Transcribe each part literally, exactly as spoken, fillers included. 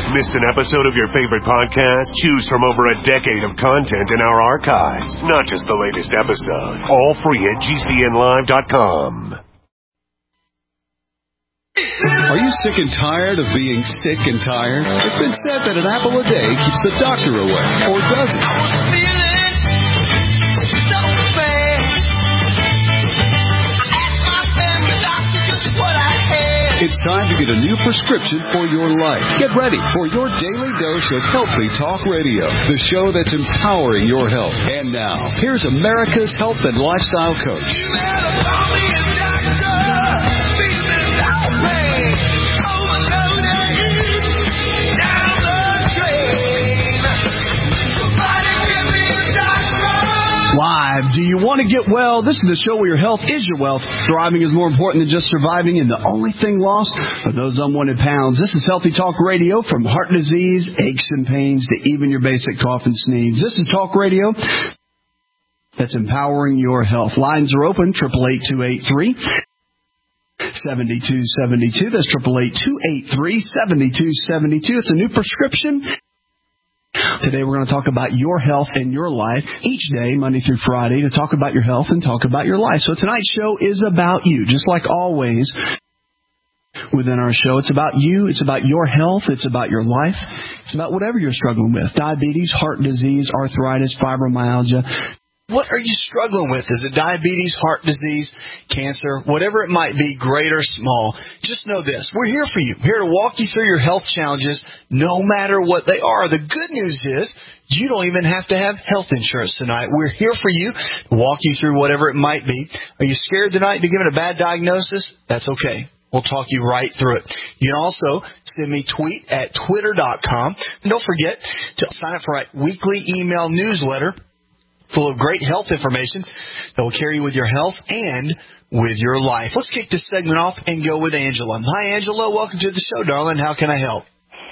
Missed an episode of your favorite podcast? Choose from over a decade of content in our archives, not just the latest episode. All free at G C N live dot com. Are you sick and tired of being sick and tired? It's been said that an apple a day keeps the doctor away, or does it? I was feeling so bad. I asked my family doctor just what I had. It's time to get a new prescription for your life. Get ready for your daily dose of Healthy Talk Radio, the show that's empowering your health. And now, here's America's health and lifestyle coach. You better call me a doctor. Live. Do you want to get well? This is the show where your health is your wealth. Thriving is more important than just surviving, and the only thing lost are those unwanted pounds. This is Healthy Talk Radio, from heart disease, aches and pains, to even your basic cough and sneeze. This is Talk Radio that's empowering your health. Lines are open, eight eight eight, two eight three, seven two seven two. That's eight eight eight, two eight three, seven two seven two. It's a new prescription. Today we're going to talk about your health and your life each day, Monday through Friday, to talk about your health and talk about your life. So tonight's show is about you, just like always within our show. It's about you. It's about your health. It's about your life. It's about whatever you're struggling with: diabetes, heart disease, arthritis, fibromyalgia. What are you struggling with? Is it diabetes, heart disease, cancer, whatever it might be, great or small? Just know this. We're here for you. Here to walk you through your health challenges, no matter what they are. The good news is you don't even have to have health insurance tonight. We're here for you to walk you through whatever it might be. Are you scared tonight to be given a bad diagnosis? That's okay. We'll talk you right through it. You can also send me a tweet at twitter dot com. And don't forget to sign up for our weekly email newsletter full of great health information that will carry you with your health and with your life. Let's kick this segment off and go with Angela. Hi, Angela. Welcome to the show, darling. How can I help?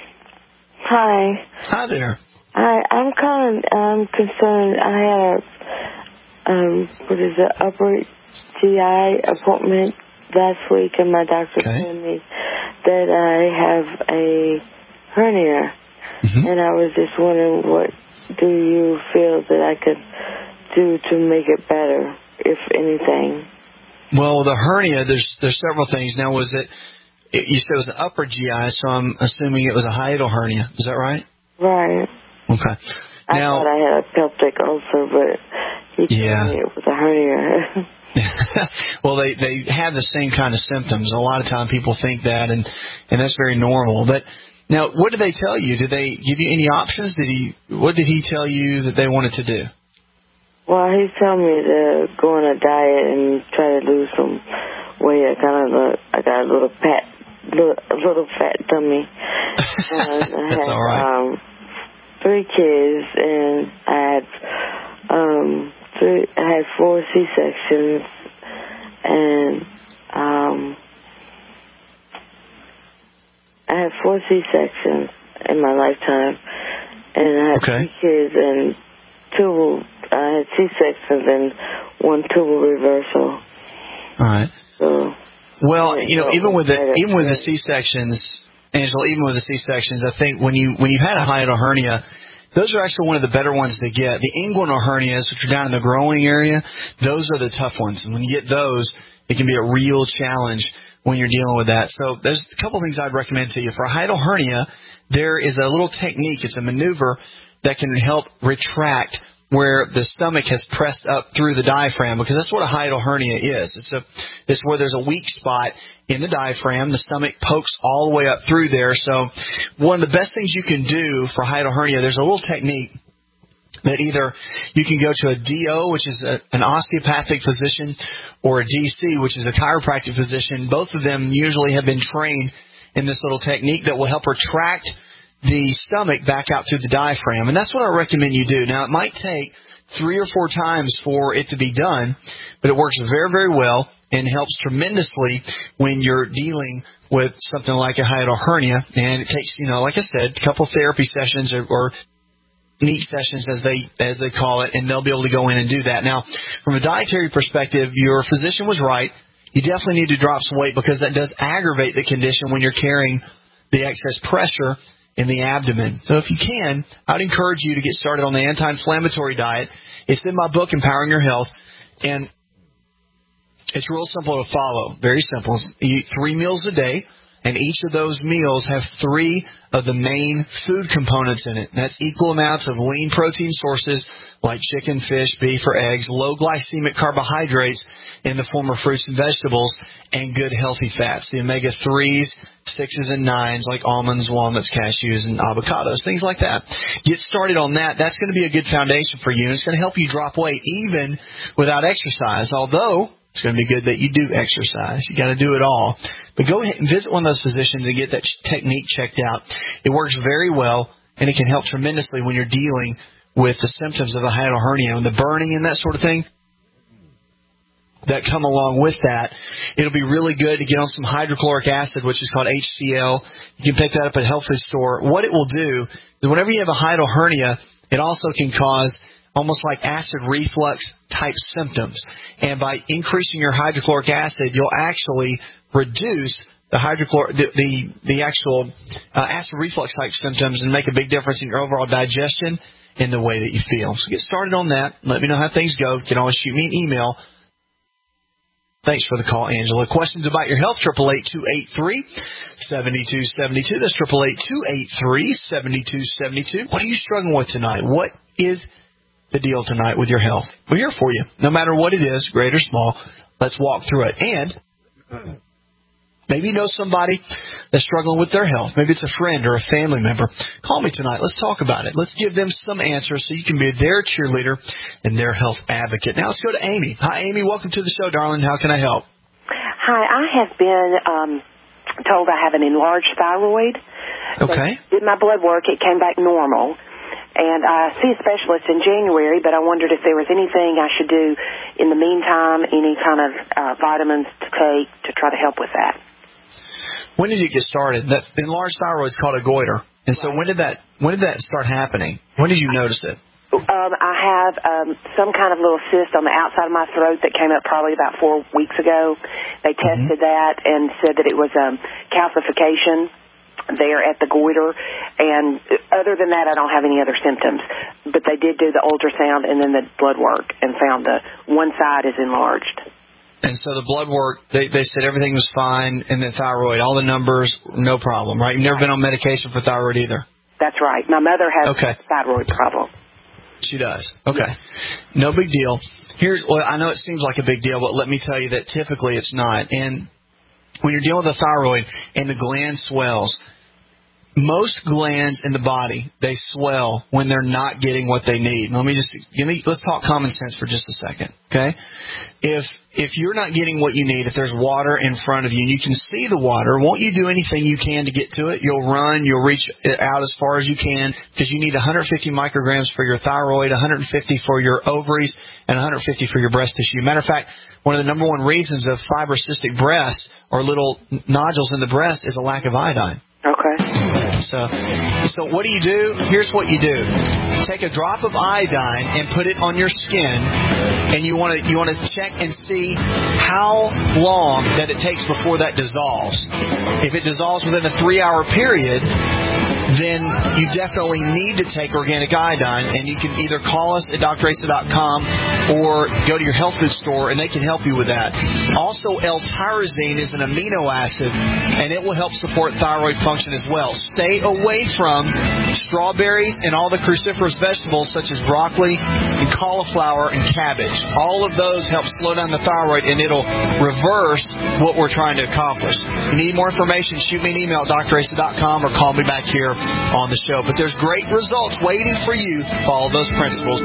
Hi. Hi there. I, I'm kind of um, concerned. I had a, um, what is it, upper G I appointment last week, and my doctor okay. told me that I have a hernia. Mm-hmm. And I was just wondering, what do you feel that I could do to make it better, if anything? Well, the hernia, there's there's several things. Now, was it, it, you said it was an upper G I, so I'm assuming it was a hiatal hernia. Is that right? Right. Okay. Now, I thought I had a pelvic ulcer, but he told yeah. me it was a hernia. Well, they, they have the same kind of symptoms. A lot of time people think that, and, and that's very normal. But now, what did they tell you? Did they give you any options? Did he? What did he tell you that they wanted to do? Well, he told me to go on a diet and try to lose some weight. I kind of, I got a little fat, little, a little fat tummy. And I That's had, all right. Um, three kids, and I had, um, three. I had four C sections, and um. I had four C sections in my lifetime, and I had okay. three kids, and two. I had C sections and one tubal reversal. All right. So, well, you know, even with the even with the C sections, Angela, even with the C sections, I think when you when you've had a hiatal hernia, those are actually one of the better ones to get. The inguinal hernias, which are down in the growing area, those are the tough ones, and when you get those, it can be a real challenge when you're dealing with that. So there's a couple things I'd recommend to you. For a hiatal hernia, there is a little technique. It's a maneuver that can help retract where the stomach has pressed up through the diaphragm, because that's what a hiatal hernia is. It's a it's where there's a weak spot in the diaphragm. The stomach pokes all the way up through there. So one of the best things you can do for hiatal hernia, there's a little technique that either you can go to a D O, which is a, an osteopathic physician, or a D C, which is a chiropractic physician. Both of them usually have been trained in this little technique that will help retract the stomach back out through the diaphragm. And that's what I recommend you do. Now, it might take three or four times for it to be done, but it works very, very well and helps tremendously when you're dealing with something like a hiatal hernia. And it takes, you know, like I said, a couple therapy sessions or, or neat sessions, as they as they call it, and they'll be able to go in and do that. Now, from a dietary perspective, your physician was right. You definitely need to drop some weight, because that does aggravate the condition when you're carrying the excess pressure in the abdomen. So if you can, I'd encourage you to get started on the anti-inflammatory diet. It's in my book, Empowering Your Health, and it's real simple to follow. Very simple. You eat three meals a day, and each of those meals have three of the main food components in it. That's equal amounts of lean protein sources like chicken, fish, beef, or eggs, low glycemic carbohydrates in the form of fruits and vegetables, and good healthy fats, the omega threes, sixes, and nines like almonds, walnuts, cashews, and avocados, things like that. Get started on that. That's going to be a good foundation for you, and it's going to help you drop weight even without exercise, although it's going to be good that you do exercise. You got to do it all. But go ahead and visit one of those physicians and get that technique checked out. It works very well, and it can help tremendously when you're dealing with the symptoms of a hiatal hernia and the burning and that sort of thing that come along with that. It'll be really good to get on some hydrochloric acid, which is called H C L. You can pick that up at a health food store. What it will do is whenever you have a hiatal hernia, it also can cause almost like acid reflux type symptoms. And by increasing your hydrochloric acid, you'll actually reduce the hydrochlor the the, the actual uh, acid reflux type symptoms and make a big difference in your overall digestion and the way that you feel. So get started on that. Let me know how things go. You can always shoot me an email. Thanks for the call, Angela. Questions about your health, eight eight eight, two eight three, seven two seven two. That's eight eight eight, two eight three, seven two seven two. What are you struggling with tonight? What is the deal tonight with your health? We're here for you. No matter what it is, great or small, let's walk through it. And maybe you know somebody that's struggling with their health. Maybe it's a friend or a family member. Call me tonight. Let's talk about it. Let's give them some answers so you can be their cheerleader and their health advocate. Now let's go to Amy. Hi, Amy. Welcome to the show, darling. How can I help? Hi. I have been um, told I have an enlarged thyroid. Okay. So did my blood work. It came back normal. And I see a specialist in January, but I wondered if there was anything I should do in the meantime, any kind of uh, vitamins to take to try to help with that. When did you get started? That enlarged thyroid is called a goiter. And so when did that when did that start happening? When did you notice it? Um, I have um, some kind of little cyst on the outside of my throat that came up probably about four weeks ago. They tested mm-hmm. that and said that it was um, calcification there at the goiter, and other than that, I don't have any other symptoms. But they did do the ultrasound and then the blood work and found the one side is enlarged. And so the blood work, they, they said everything was fine, and the thyroid, all the numbers, no problem, right? You've never been on medication for thyroid either? That's right. My mother has okay. a thyroid problem. She does. Okay. No big deal. Here's, well, I know it seems like a big deal, but let me tell you that typically it's not. And when you're dealing with the thyroid and the gland swells, most glands in the body, they swell when they're not getting what they need. Let me just give me. Let's talk common sense for just a second, okay? If if you're not getting what you need, if there's water in front of you and you can see the water, won't you do anything you can to get to it? You'll run, you'll reach it out as far as you can because you need one hundred fifty micrograms for your thyroid, one hundred fifty for your ovaries, and one hundred fifty for your breast tissue. Matter of fact, one of the number one reasons of fibrocystic breasts or little nodules in the breast is a lack of iodine. Okay. So, so what do you do? Here's what you do: take a drop of iodine and put it on your skin, and you want to you want to check and see how long that it takes before that dissolves. If it dissolves within a three-hour period, then you definitely need to take organic iodine, and you can either call us at D R A C E dot com or go to your health food store, and they can help you with that. Also, L-tyrosine is an amino acid, and it will help support thyroid function as well. Stay away from strawberries and all the cruciferous vegetables such as broccoli and cauliflower and cabbage. All of those help slow down the thyroid, and it'll reverse what we're trying to accomplish. If you need more information, shoot me an email at D R A C E dot com or call me back here on the show. But there's great results waiting for you. Follow those principles.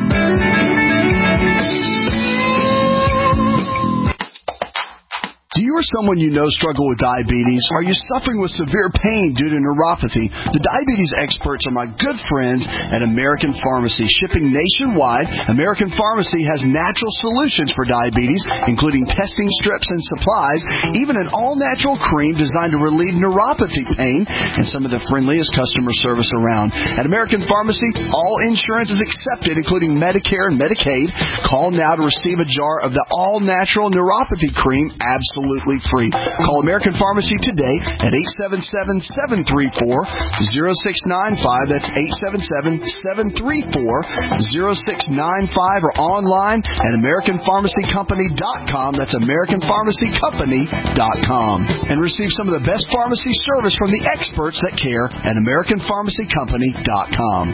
Do you or someone you know struggle with diabetes? Are you suffering with severe pain due to neuropathy? The diabetes experts are my good friends at American Pharmacy. Shipping nationwide, American Pharmacy has natural solutions for diabetes, including testing strips and supplies, even an all-natural cream designed to relieve neuropathy pain, and some of the friendliest customer service around. At American Pharmacy, all insurance is accepted, including Medicare and Medicaid. Call now to receive a jar of the all-natural neuropathy cream absolutely free. Call American Pharmacy today at eight seven seven, seven three four, zero six nine five. That's eight seven seven, seven three four, zero six nine five, or online at American Pharmacy Company dot com. That's American Pharmacy Company dot com. And receive some of the best pharmacy service from the experts that care at American Pharmacy Company dot com.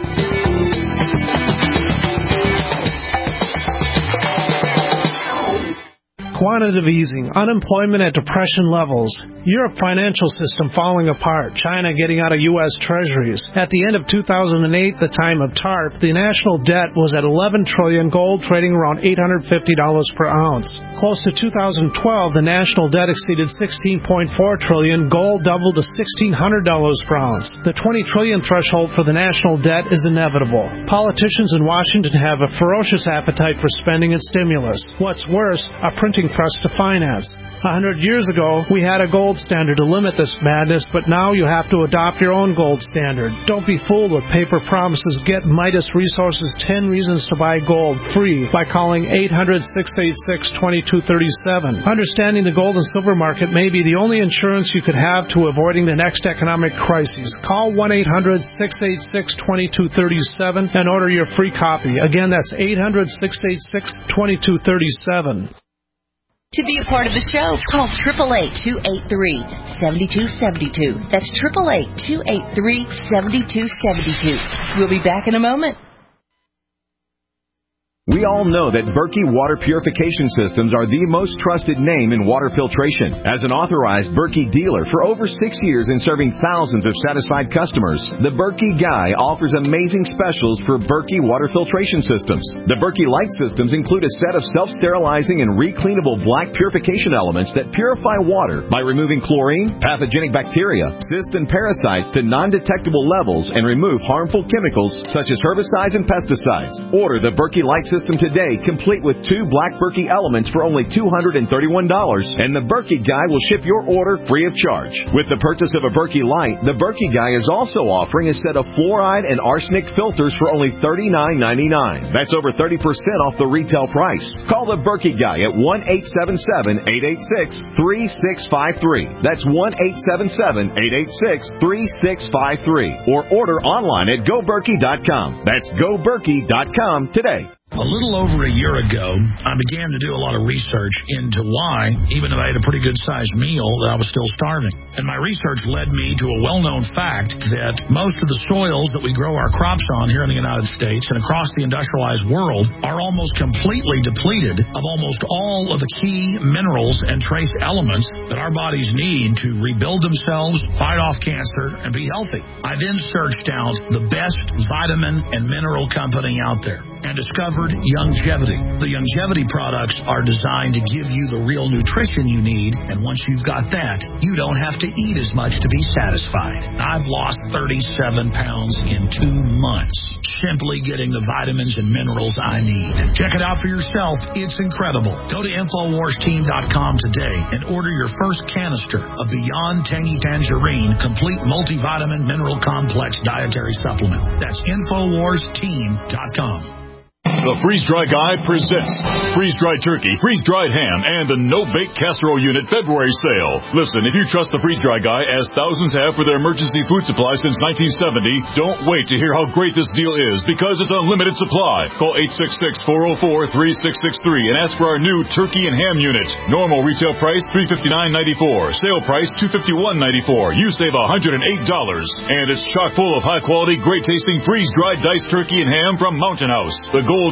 Quantitative easing, unemployment at depression levels, Europe financial system falling apart, China getting out of U S treasuries. At the end of two thousand eight, the time of TARP, the national debt was at eleven trillion dollars, gold trading around eight hundred fifty dollars per ounce. Close to two thousand twelve, the national debt exceeded sixteen point four trillion dollars, gold doubled to sixteen hundred dollars per ounce. The twenty trillion dollars threshold for the national debt is inevitable. Politicians in Washington have a ferocious appetite for spending and stimulus. What's worse, a printing press to finance. A hundred years ago, we had a gold standard to limit this madness, but now you have to adopt your own gold standard. Don't be fooled with paper promises. Get Midas Resources ten Reasons to Buy Gold free by calling eight hundred, six eight six, two two three seven. Understanding the gold and silver market may be the only insurance you could have to avoiding the next economic crisis. Call one eight hundred, six eight six, two two three seven and order your free copy. Again, that's eight hundred, six eight six, two two three seven. To be a part of the show, call eight eight eight, two eight three, seven two seven two. That's eight eight eight, two eight three, seven two seven two. We'll be back in a moment. We all know that Berkey Water Purification Systems are the most trusted name in water filtration. As an authorized Berkey dealer for over six years and serving thousands of satisfied customers, the Berkey Guy offers amazing specials for Berkey Water Filtration Systems. The Berkey Light Systems include a set of self-sterilizing and recleanable black purification elements that purify water by removing chlorine, pathogenic bacteria, cysts, and parasites to non-detectable levels and remove harmful chemicals such as herbicides and pesticides. Order the Berkey Light System today, complete with two black Berkey elements for only two hundred thirty-one dollars, and the Berkey Guy will ship your order free of charge. With the purchase of a Berkey Light, the Berkey Guy is also offering a set of fluoride and arsenic filters for only thirty-nine ninety-nine. That's over thirty percent off the retail price. Call the Berkey Guy at one eight seven seven, eight eight six, three six five three. That's one eight seven seven, eight eight six, three six five three. Or order online at go berkey dot com. That's go berkey dot com today. A little over a year ago, I began to do a lot of research into why, even though I had a pretty good-sized meal, that I was still starving. And my research led me to a well-known fact that most of the soils that we grow our crops on here in the United States and across the industrialized world are almost completely depleted of almost all of the key minerals and trace elements that our bodies need to rebuild themselves, fight off cancer, and be healthy. I then searched out the best vitamin and mineral company out there and discovered Youngevity. The Youngevity products are designed to give you the real nutrition you need, and once you've got that, you don't have to eat as much to be satisfied. I've lost thirty-seven pounds in two months, simply getting the vitamins and minerals I need. Check it out for yourself. It's incredible. Go to infowars team dot com today and order your first canister of Beyond Tangy Tangerine Complete Multivitamin Mineral Complex Dietary Supplement. That's infowars team dot com. The Freeze-Dry Guy presents freeze-dried turkey, freeze-dried ham, and the no-bake casserole unit February sale. Listen, if you trust the Freeze-Dry Guy, as thousands have for their emergency food supply since nineteen seventy, don't wait to hear how great this deal is, because it's unlimited supply. Call eight six six, four oh four, three six six three and ask for our new turkey and ham unit. Normal retail price three hundred fifty-nine dollars and ninety-four cents. Sale price two hundred fifty-one dollars and ninety-four cents. You save one hundred eight dollars. And it's chock full of high-quality, great-tasting freeze-dried diced turkey and ham from Mountain House. The gold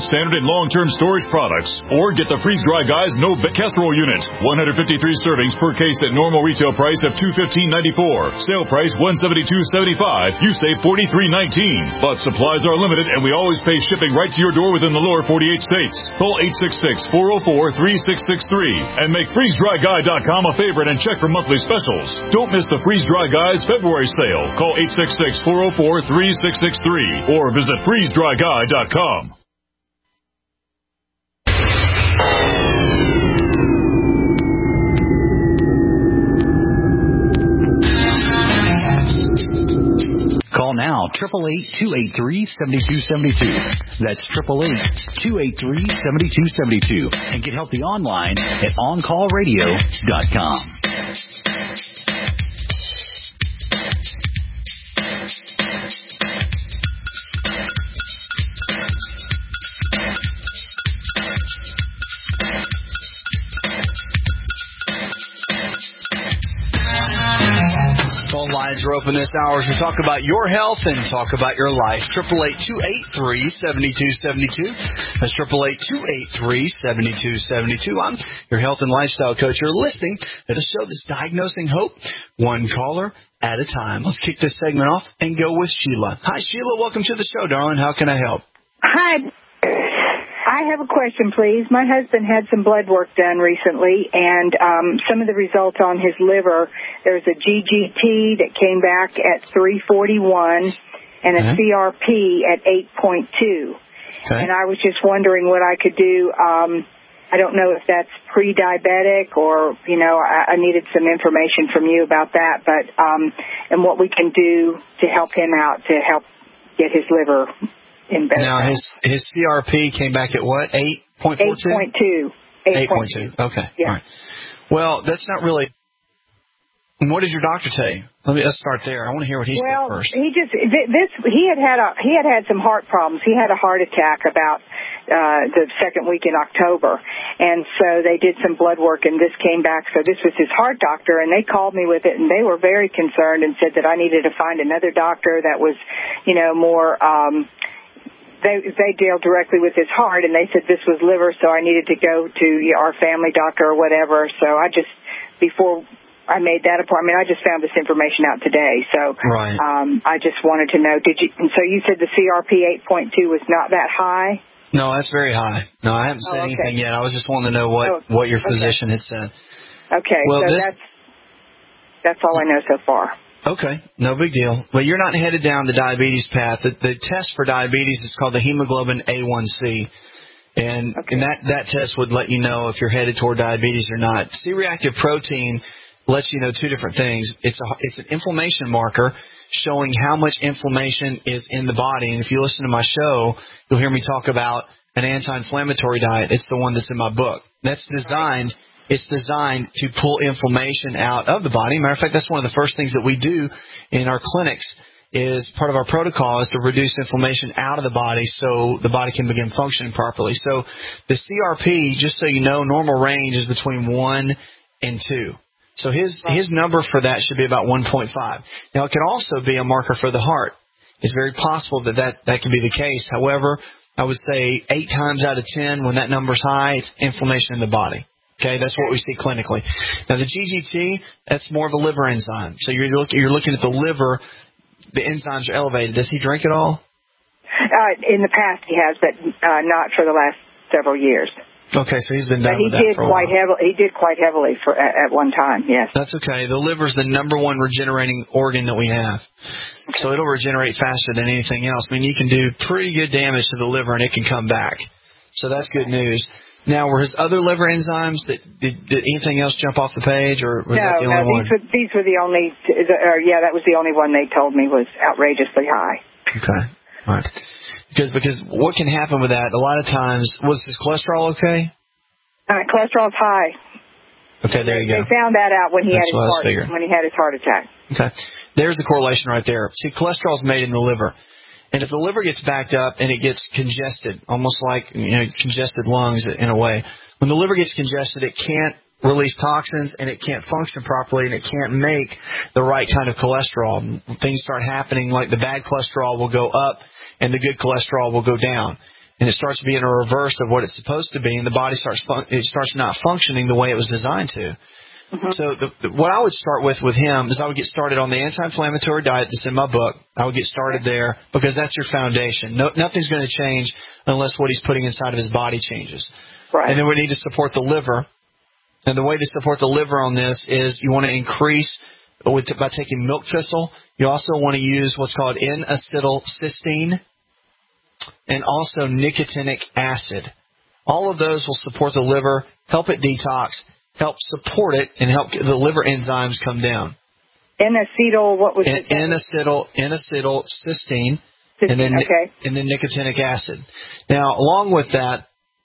gold standard in long-term storage products. Or get the freeze-dry Guy's No Bake Casserole Unit. one hundred fifty-three servings per case at normal retail price of two hundred fifteen dollars and ninety-four cents. Sale price one hundred seventy-two dollars and seventy-five cents. You save forty-three dollars and nineteen cents. But supplies are limited, and we always pay shipping right to your door within the lower forty-eight states. Call eight six six, four oh four, three six six three and make freeze dry guy dot com a favorite and check for monthly specials. Don't miss the Freeze Dry Guy's February sale. Call eight six six, four oh four, three six six three or visit freeze dry guy dot com. Call now, eight eight eight, two eight three, seven two seven two. That's eight eight eight, two eight three, seven two seven two. And get healthy online at on call radio dot com. Phone lines are open this hour as we talk about your health and talk about your life. eight eight eight, two eight three, seven two seven two. That's eight eight eight, two eight three, seven two seven two. I'm your health and lifestyle coach. You're listening to the show that's diagnosing hope, one caller at a time. Let's kick this segment off and go with Sheila. Hi, Sheila. Welcome to the show, darling. How can I help? Hi. I have a question, please. My husband had some blood work done recently, and um, some of the results on his liver, there's a G G T that came back at three forty-one and a uh-huh. C R P at eight point two. Okay. And I was just wondering what I could do. Um, I don't know if that's pre-diabetic or, you know, I, I needed some information from you about that, but um, and what we can do to help him out to help get his liver in better. Now, his his C R P came back at what? eight point four two? eight point two. eight point two. Okay. Yeah. All right. Well, that's not really. What did your doctor tell you? Let me let's start there. I want to hear what he well, said first. Well, he just this he had had a he had had some heart problems. He had a heart attack about uh, the second week in October, and so they did some blood work, and this came back. So this was his heart doctor, and they called me with it, and they were very concerned and said that I needed to find another doctor that was, you know, more. Um, They they deal directly with his heart, and they said this was liver, so I needed to go to our family doctor or whatever. So I just, before I made that appointment, I just found this information out today. So right. um, I just wanted to know, did you? And so you said the C R P eight point two was not that high? No, that's very high. No, I haven't said oh, okay. anything yet. I was just wanting to know what, oh, what your physician okay. had said. Okay, well, so this, that's that's all I know so far. Okay, no big deal. But you're not headed down the diabetes path. The, the test for diabetes is called the hemoglobin A one C. And, okay. and that, that test would let you know if you're headed toward diabetes or not. C-reactive protein lets you know two different things. It's a, it's an inflammation marker showing how much inflammation is in the body. And if you listen to my show, you'll hear me talk about an anti-inflammatory diet. It's the one that's in my book. That's designed... It's designed to pull inflammation out of the body. Matter of fact, that's one of the first things that we do in our clinics is part of our protocol is to reduce inflammation out of the body so the body can begin functioning properly. So the C R P, just so you know, normal range is between one and two. So his, his number for that should be about one point five. Now, it can also be a marker for the heart. It's very possible that that, that can be the case. However, I would say eight times out of ten, when that number's high, it's inflammation in the body. Okay, that's what we see clinically. Now, the G G T, that's more of a liver enzyme. So you're looking, you're looking at the liver. The enzymes are elevated. Does he drink at all? Uh, in the past, he has, but uh, not for the last several years. Okay, so he's been done with that for a quite while. Heavily, he did quite heavily for at, at one time, yes. That's okay. The liver is the number one regenerating organ that we have. Okay. So it'll regenerate faster than anything else. I mean, you can do pretty good damage to the liver, and it can come back. So that's good news. Now, were his other liver enzymes, that, did, did anything else jump off the page, or was no, that the no, only these one? Were, these were the only, or yeah, that was the only one they told me was outrageously high. Okay, all right. Because, because what can happen with that, a lot of times, was his cholesterol okay? Uh, cholesterol's high. Okay, there you go. They found that out when he That's had his heart, when he had his heart attack. Okay, there's the correlation right there. See, cholesterol's made in the liver. And if the liver gets backed up and it gets congested, almost like, you know, congested lungs in a way, when the liver gets congested, it can't release toxins and it can't function properly and it can't make the right kind of cholesterol. Things start happening like the bad cholesterol will go up and the good cholesterol will go down. and it starts being a reverse of what it's supposed to be, and the body starts fun- it starts not functioning the way it was designed to. Mm-hmm. So the, the, what I would start with with him is I would get started on the anti-inflammatory diet that's in my book. I would get started there because that's your foundation. No, nothing's going to change unless what he's putting inside of his body changes. Right. And then we need to support the liver. And the way to support the liver on this is you want to increase with, by taking milk thistle. You also want to use what's called N-acetylcysteine and also nicotinic acid. All of those will support the liver, help it detox, help support it, and help the liver enzymes come down. N-acetyl, what was it? N-acetyl, N-acetylcysteine, and then okay. and then nicotinic acid. Now, along with that,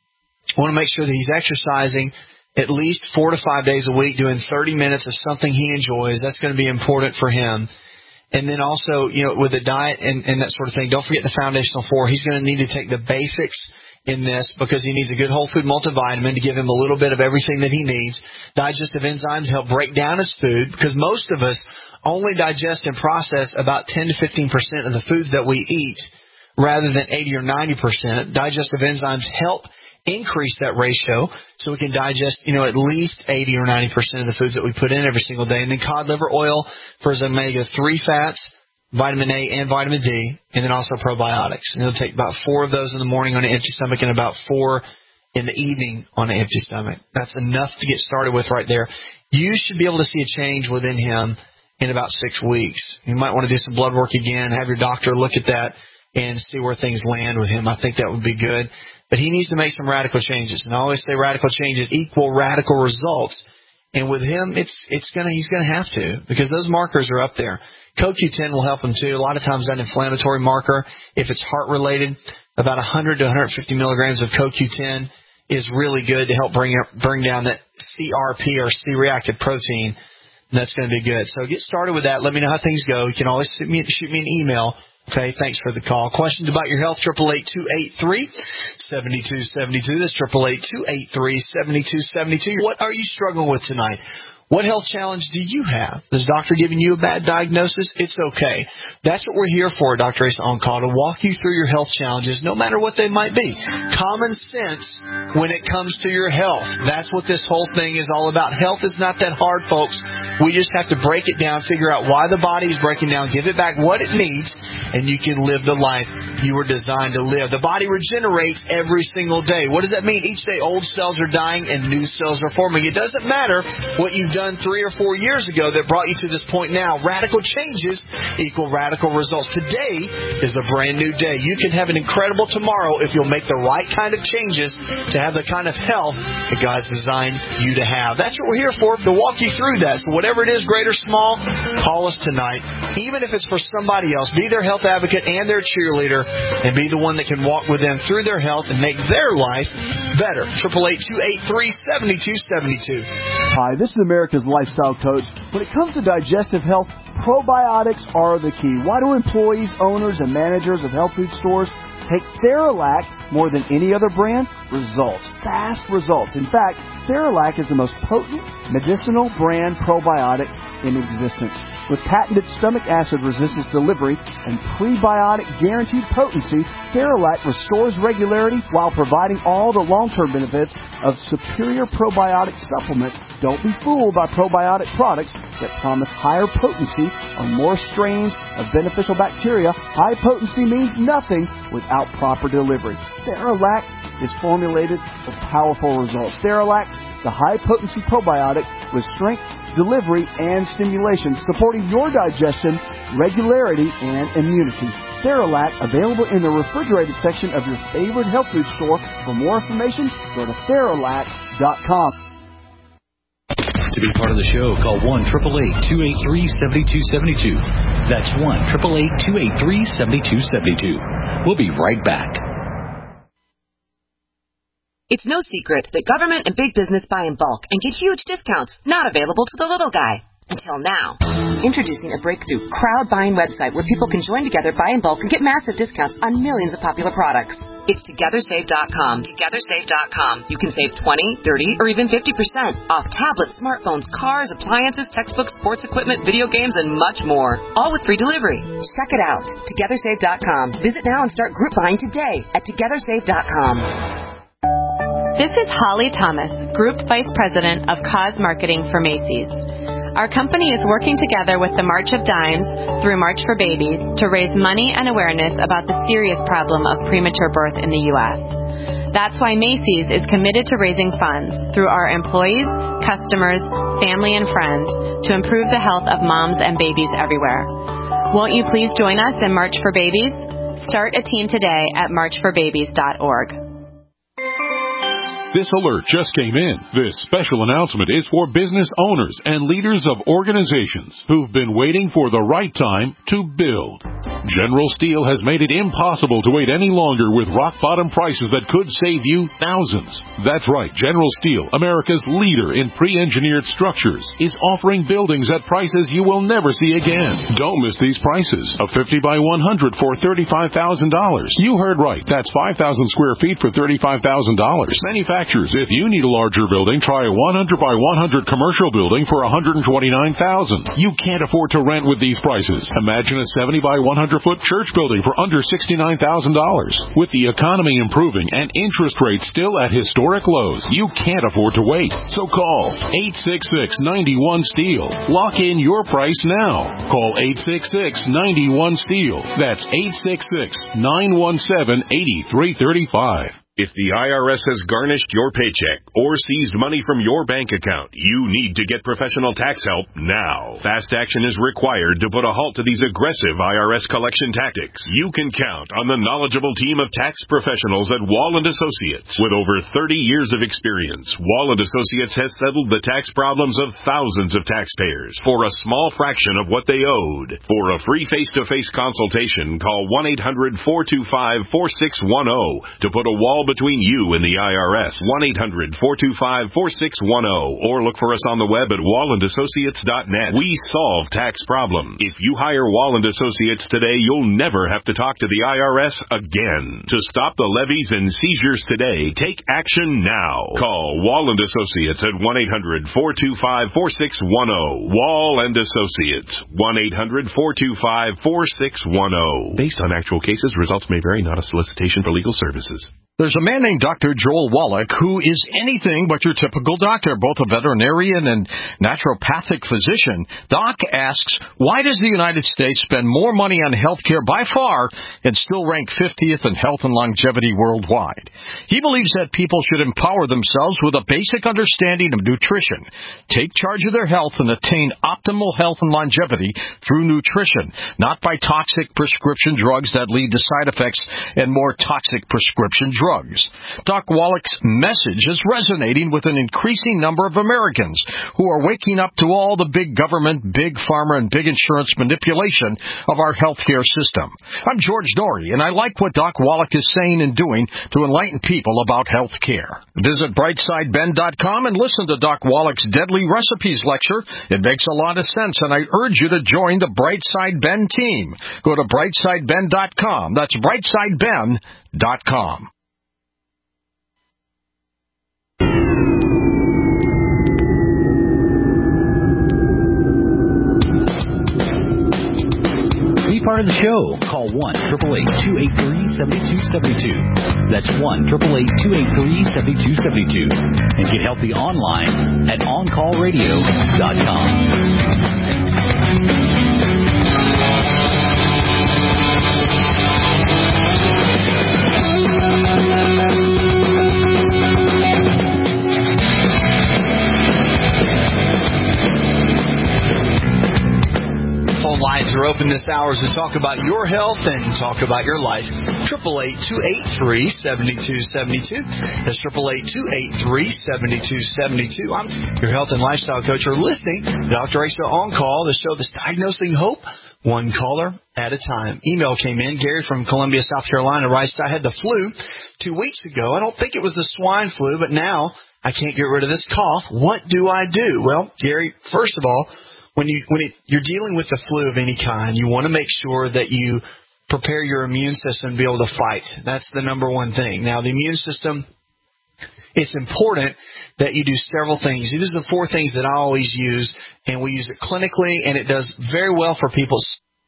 I want to make sure that he's exercising at least four to five days a week, doing thirty minutes of something he enjoys. That's going to be important for him. And then also, you know, with the diet and, and that sort of thing, don't forget the foundational four. He's going to need to take the basics in this because he needs a good whole food multivitamin to give him a little bit of everything that he needs. Digestive enzymes help break down his food because most of us only digest and process about ten to fifteen percent of the foods that we eat rather than eighty or ninety percent. Digestive enzymes help increase that ratio so we can digest, you know, at least eighty or ninety percent of the foods that we put in every single day. And then cod liver oil for his omega three fats, vitamin A and vitamin D, and then also probiotics. And he'll take about four of those in the morning on an empty stomach and about four in the evening on an empty stomach. That's enough to get started with right there. You should be able to see a change within him in about six weeks. You might want to do some blood work again, have your doctor look at that and see where things land with him. I think that would be good. But he needs to make some radical changes. And I always say radical changes equal radical results. And with him, it's it's gonna he's gonna have to because those markers are up there. C O Q ten will help him too. A lot of times that inflammatory marker, if it's heart related, about one hundred to one hundred fifty milligrams of C O Q ten is really good to help bring bring down that C R P or C-reactive protein. And that's going to be good. So get started with that. Let me know how things go. You can always shoot me, shoot me an email. Okay, thanks for the call. Questions about your health, eight eight eight, two eight three, seven two seven two. That's eight eight eight, two eight three, seven two seven two. What are you struggling with tonight? What health challenge do you have? Is the doctor giving you a bad diagnosis? It's okay. That's what we're here for, Doctor Asa On Call, to walk you through your health challenges, no matter what they might be. Common sense when it comes to your health. That's what this whole thing is all about. Health is not that hard, folks. We just have to break it down, figure out why the body is breaking down, give it back what it needs, and you can live the life you were designed to live. The body regenerates every single day. What does that mean? Each day old cells are dying and new cells are forming. It doesn't matter what you've done three or four years ago that brought you to this point now. Radical changes equal radical results. Today is a brand new day. You can have an incredible tomorrow if you'll make the right kind of changes to have the kind of health that God's designed you to have. That's what we're here for, to walk you through that. So whatever it is, great or small, call us tonight. Even if it's for somebody else, be their health advocate and their cheerleader and be the one that can walk with them through their health and make their life better. eight eight eight, two eight three, seven two seven two. Hi, this is America's Lifestyle Coach. When it comes to digestive health, probiotics are the key. Why do employees, owners, and managers of health food stores take Theralac more than any other brand? Results. Fast results. In fact, Theralac is the most potent medicinal brand probiotic in existence. With patented stomach acid resistance delivery and prebiotic guaranteed potency, Theralac restores regularity while providing all the long-term benefits of superior probiotic supplements. Don't be fooled by probiotic products that promise higher potency on more strains of beneficial bacteria. High potency means nothing without proper delivery. Theralac is formulated for powerful results. Theralac, the high-potency probiotic with strength, delivery, and stimulation, supporting your digestion, regularity, and immunity. Theralac, available in the refrigerated section of your favorite health food store. For more information, go to Theralac dot com. To be part of the show, call one eight eight eight, two eight three, seven two seven two. That's one eight eight eight, two eight three, seven two seven two. We'll be right back. It's no secret that government and big business buy in bulk and get huge discounts not available to the little guy. Until now. Introducing a breakthrough crowd buying website where people can join together, buy in bulk, and get massive discounts on millions of popular products. It's together save dot com. together save dot com. You can save twenty, thirty, or even fifty percent off tablets, smartphones, cars, appliances, textbooks, sports equipment, video games, and much more. All with free delivery. Check it out. together save dot com. Visit now and start group buying today at together save dot com. This is Holly Thomas, Group Vice President of Cause Marketing for Macy's. Our company is working together with the March of Dimes through March for Babies to raise money and awareness about the serious problem of premature birth in the U S. That's why Macy's is committed to raising funds through our employees, customers, family, and friends to improve the health of moms and babies everywhere. Won't you please join us in March for Babies? Start a team today at march for babies dot org. This alert just came in. This special announcement is for business owners and leaders of organizations who've been waiting for the right time to build. General Steel has made it impossible to wait any longer with rock-bottom prices that could save you thousands. That's right. General Steel, America's leader in pre-engineered structures, is offering buildings at prices you will never see again. Don't miss these prices. A fifty by one hundred for thirty-five thousand dollars. You heard right. That's five thousand square feet for thirty-five thousand dollars. Manufacturers, if you need a larger building, try a one hundred by one hundred commercial building for one hundred twenty-nine thousand dollars. You can't afford to rent with these prices. Imagine a seventy by one hundred foot church building for under sixty-nine thousand dollars. With the economy improving and interest rates still at historic lows, you can't afford to wait. So call eight six six, nine one, STEEL. Lock in your price now. Call eight six six, nine one, STEEL. That's eight six six, nine one seven, eight three three five. If the I R S has garnished your paycheck or seized money from your bank account, you need to get professional tax help now. Fast action is required to put a halt to these aggressive I R S collection tactics. You can count on the knowledgeable team of tax professionals at Wall and Associates. With over thirty years of experience, Wall and Associates has settled the tax problems of thousands of taxpayers for a small fraction of what they owed. For a free face-to-face consultation, call one eight hundred, four two five, four six one zero to put a wall between you and the I R S. one eight hundred, four two five, four six one zero or look for us on the web at wall and associates dot net. We solve tax problems. If you hire Wall and Associates today, you'll never have to talk to the I R S again. To stop the levies and seizures today, take action now. Call Wall and Associates at one eight hundred, four two five, four six one zero. Wall and Associates, one eight hundred, four two five, four six one zero. Based on actual cases, results may vary, not a solicitation for legal services. There's a man named Doctor Joel Wallach who is anything but your typical doctor, both a veterinarian and naturopathic physician. Doc asks, why does the United States spend more money on health care by far and still rank fiftieth in health and longevity worldwide? He believes that people should empower themselves with a basic understanding of nutrition, take charge of their health, and attain optimal health and longevity through nutrition, not by toxic prescription drugs that lead to side effects and more toxic prescription drugs. Drugs. Doc Wallach's message is resonating with an increasing number of Americans who are waking up to all the big government, big pharma, and big insurance manipulation of our healthcare system. I'm George Dory, and I like what Doc Wallach is saying and doing to enlighten people about health care. Visit brightside ben dot com and listen to Doc Wallach's Deadly Recipes lecture. It makes a lot of sense, and I urge you to join the Brightside Ben team. Go to brightside ben dot com. That's brightside ben dot com. Be part of the show. Call one, eight eight eight, two eight three, seven two seven two. That's one, eight eight eight, two eight three, seven two seven two. And get healthy online at on call radio dot com. Lines are open this hour as we talk about your health and talk about your life. eight eight eight, two eight three, seven two seven two. That's eight eight eight, two eight three, seven two seven two. I'm your health and lifestyle coach. You're listening to Doctor Asa On Call, the show that's diagnosing hope one caller at a time. Email came in. Gary from Columbia, South Carolina writes, I had the flu two weeks ago. I don't think it was the swine flu, but now I can't get rid of this cough. What do I do? Well, Gary, first of all, When you when it, you're dealing with the flu of any kind, you want to make sure that you prepare your immune system to be able to fight. That's the number one thing. Now, the immune system, it's important that you do several things. These are the four things that I always use, and we use it clinically, and it does very well for people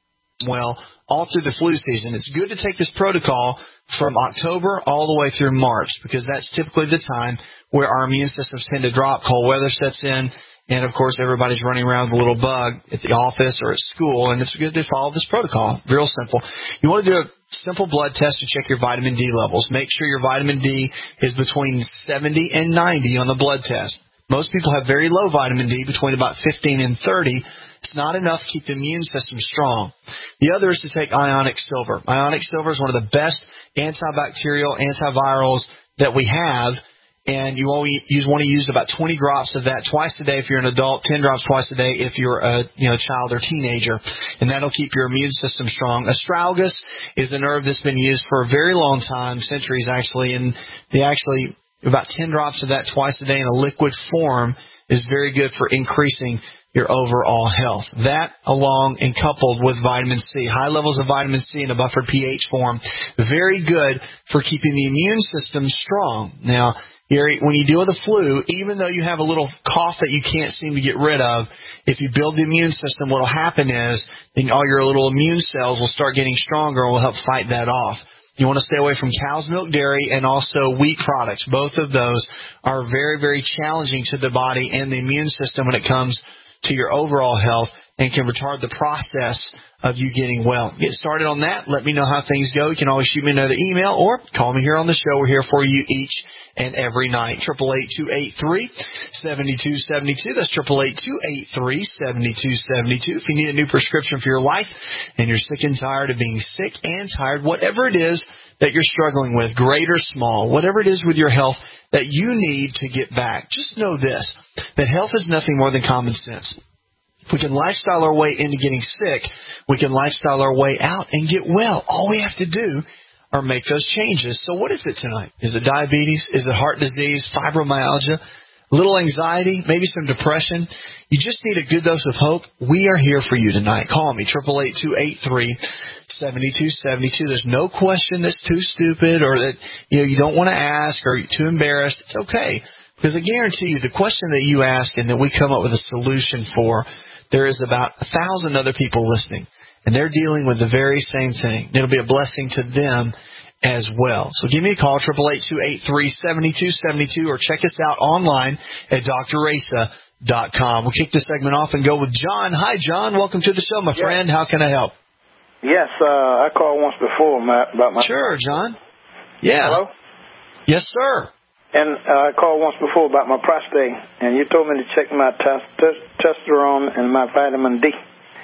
well all through the flu season. It's good to take this protocol from October all the way through March, because that's typically the time where our immune systems tend to drop. Cold weather sets in, and, of course, everybody's running around with a little bug at the office or at school, and it's good to follow this protocol. Real simple. You want to do a simple blood test to check your vitamin D levels. Make sure your vitamin D is between seventy and ninety on the blood test. Most people have very low vitamin D, between about fifteen and thirty. It's not enough to keep the immune system strong. The other is to take ionic silver. Ionic silver is one of the best antibacterial, antivirals that we have, and you only use, want to use about twenty drops of that twice a day if you're an adult, ten drops twice a day if you're a you know child or teenager, and that'll keep your immune system strong. Astragalus is a nerve that's been used for a very long time, centuries actually, and they actually about ten drops of that twice a day in a liquid form is very good for increasing your overall health. That, along and coupled with vitamin C, high levels of vitamin C in a buffered pH form, very good for keeping the immune system strong. Now, Gary, when you deal with the flu, even though you have a little cough that you can't seem to get rid of, if you build the immune system, what will happen is then all your little immune cells will start getting stronger and will help fight that off. You want to stay away from cow's milk, dairy, and also wheat products. Both of those are very, very challenging to the body and the immune system when it comes to your overall health, and can retard the process of you getting well. Get started on that. Let me know how things go. You can always shoot me another email or call me here on the show. We're here for you each and every night. eight eight eight, two eight three, seven two seven two. That's eight eight eight, two eight three, seven two seven two. If you need a new prescription for your life and you're sick and tired of being sick and tired, whatever it is that you're struggling with, great or small, whatever it is with your health that you need to get back, just know this, that health is nothing more than common sense. If we can lifestyle our way into getting sick, we can lifestyle our way out and get well. All we have to do are make those changes. So what is it tonight? Is it diabetes? Is it heart disease, fibromyalgia, a little anxiety, maybe some depression? You just need a good dose of hope. We are here for you tonight. Call me, eight eight eight, two eight three, seven two seven two. There's no question that's too stupid or that you know you don't want to ask or you're too embarrassed. It's okay. Because I guarantee you the question that you ask and that we come up with a solution for, there is about a thousand other people listening, and they're dealing with the very same thing. It'll be a blessing to them as well. So give me a call, eight eight eight, two eight three, seven two seven two, or check us out online at d r raisa dot com. We'll kick this segment off and go with John. Hi, John. Welcome to the show, my yes. friend. How can I help? Yes, uh, I called once before my, about my... Sure, John. Yeah. Hello? Yes, sir. And uh, I called once before about my prostate, and you told me to check my testosterone and my vitamin D.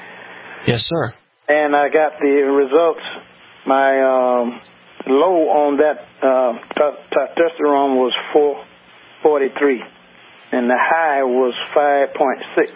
Yes, sir. And I got the results. My um, low on that uh, t- testosterone was four forty-three, and the high was five point six.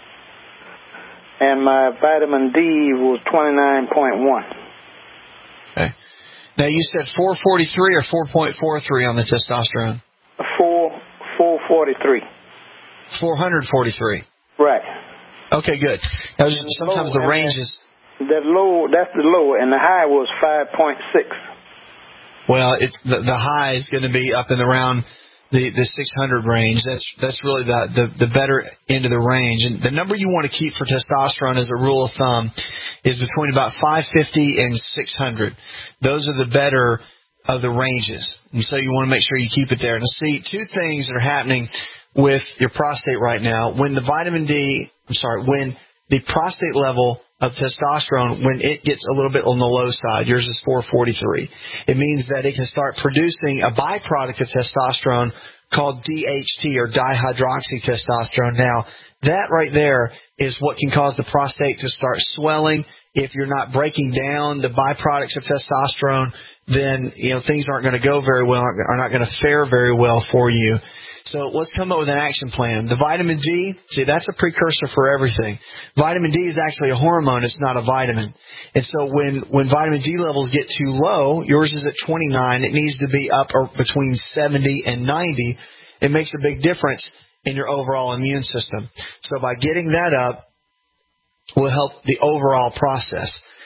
And my vitamin D was twenty-nine point one. Okay. Now, you said four forty-three or four point four three on the testosterone? Four, four forty-three. four forty-three. Right. Okay, good. Now, sometimes the range is... That low, that's the low, and the high was five point six. Well, it's the, the high is going to be up in around the, the six hundred range. That's that's really the, the, the better end of the range. And the number you want to keep for testosterone as a rule of thumb is between about five fifty and six hundred. Those are the better of the ranges. And so you want to make sure you keep it there. Now, see, two things that are happening with your prostate right now. When the vitamin D, I'm sorry, when the prostate level of testosterone, when it gets a little bit on the low side, yours is four forty-three, it means that it can start producing a byproduct of testosterone called D H T, or dihydroxytestosterone. Now, that right there is what can cause the prostate to start swelling. If you're not breaking down the byproducts of testosterone, then you know things aren't going to go very well, are not going to fare very well for you. So let's come up with an action plan. The vitamin D, see, that's a precursor for everything. Vitamin D is actually a hormone. It's not a vitamin. And so when, when vitamin D levels get too low, yours is at twenty-nine, it needs to be up between seventy and ninety. It makes a big difference in your overall immune system. So by getting that up will help the overall process.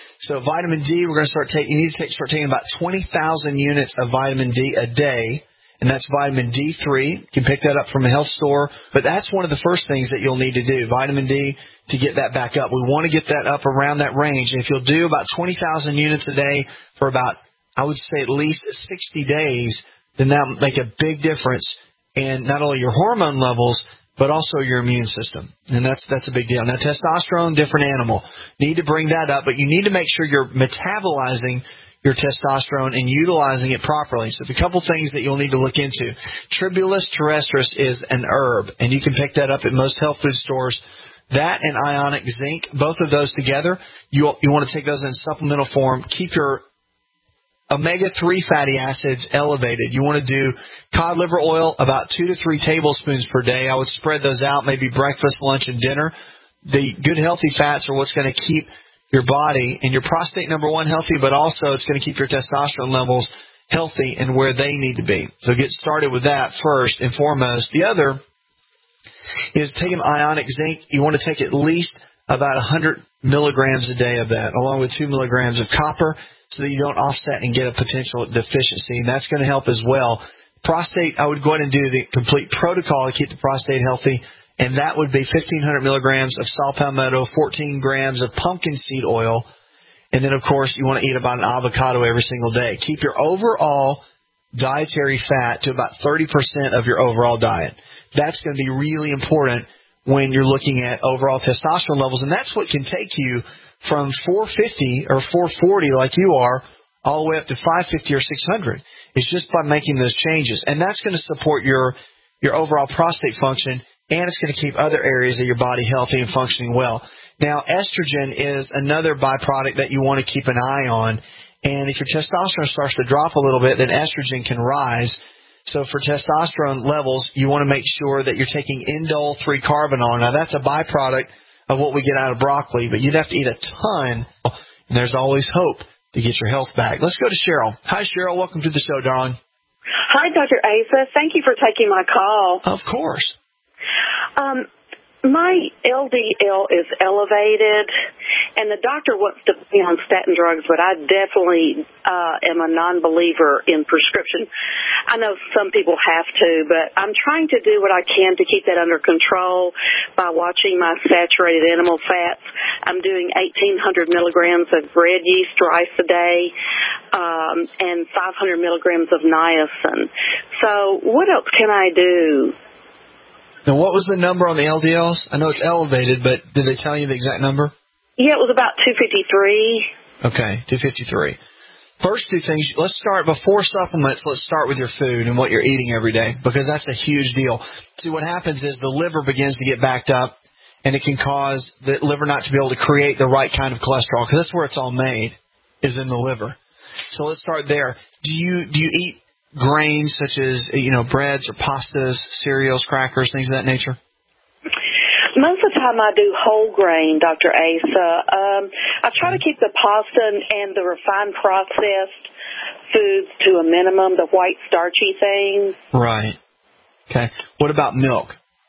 So vitamin D, we're going to start taking, you need to take, start taking about twenty thousand units of vitamin D a day, and that's vitamin D three. You can pick that up from a health store, but that's one of the first things that you'll need to do, vitamin D, to get that back up. We want to get that up around that range, and if you'll do about twenty thousand units a day for about, I would say at least sixty days, then that will make a big difference in not only your hormone levels, but also your immune system. And that's that's a big deal. Now, testosterone, different animal. Need to bring that up, but you need to make sure you're metabolizing your testosterone and utilizing it properly. So a couple things that you'll need to look into. Tribulus terrestris is an herb, and you can pick that up at most health food stores. That and ionic zinc, both of those together, you you want to take those in supplemental form. Keep your omega three fatty acids elevated. You want to do cod liver oil, about two to three tablespoons per day. I would spread those out, maybe breakfast, lunch, and dinner. The good healthy fats are what's going to keep your body and your prostate, number one, healthy, but also it's going to keep your testosterone levels healthy and where they need to be. So get started with that first and foremost. The other is taking ionic zinc. You want to take at least about one hundred milligrams a day of that, along with two milligrams of copper, so that you don't offset and get a potential deficiency, and that's going to help as well. Prostate, I would go ahead and do the complete protocol to keep the prostate healthy, and that would be fifteen hundred milligrams of saw palmetto, fourteen grams of pumpkin seed oil, and then, of course, you want to eat about an avocado every single day. Keep your overall dietary fat to about thirty percent of your overall diet. That's going to be really important when you're looking at overall testosterone levels, and that's what can take you from four fifty or four forty like you are all the way up to five fifty or six hundred. It's just by making those changes. And that's going to support your your overall prostate function, and it's going to keep other areas of your body healthy and functioning well. Now, estrogen is another byproduct that you want to keep an eye on. And if your testosterone starts to drop a little bit, then estrogen can rise. So for testosterone levels, you want to make sure that you're taking indole three carbinol. Now, that's a byproduct of what we get out of broccoli, but you'd have to eat a ton, and there's always hope to get your health back. Let's go to Cheryl. Hi, Cheryl. Welcome to the show, darling. Hi, Doctor Asa. Thank you for taking my call. Of course. Um, my L D L is elevated, and the doctor wants to put me on statin drugs, but I definitely uh, am a non-believer in prescription. I know some people have to, but I'm trying to do what I can to keep that under control by watching my saturated animal fats. I'm doing eighteen hundred milligrams of red yeast rice a day um, and five hundred milligrams of niacin. So what else can I do? Now, what was the number on the L D Ls? I know it's elevated, but did they tell you the exact number? Yeah, it was about two fifty-three. Okay, two fifty-three. First two things, let's start, before supplements, let's start with your food and what you're eating every day, because that's a huge deal. See, what happens is the liver begins to get backed up, and it can cause the liver not to be able to create the right kind of cholesterol, because that's where it's all made, is in the liver. So let's start there. Do you do you eat grains such as, you know, breads or pastas, cereals, crackers, things of that nature? Most of the time I do whole grain, Doctor Asa. Um, I try to keep the pasta and the refined processed foods to a minimum, the white starchy things. Right. Okay. What about milk?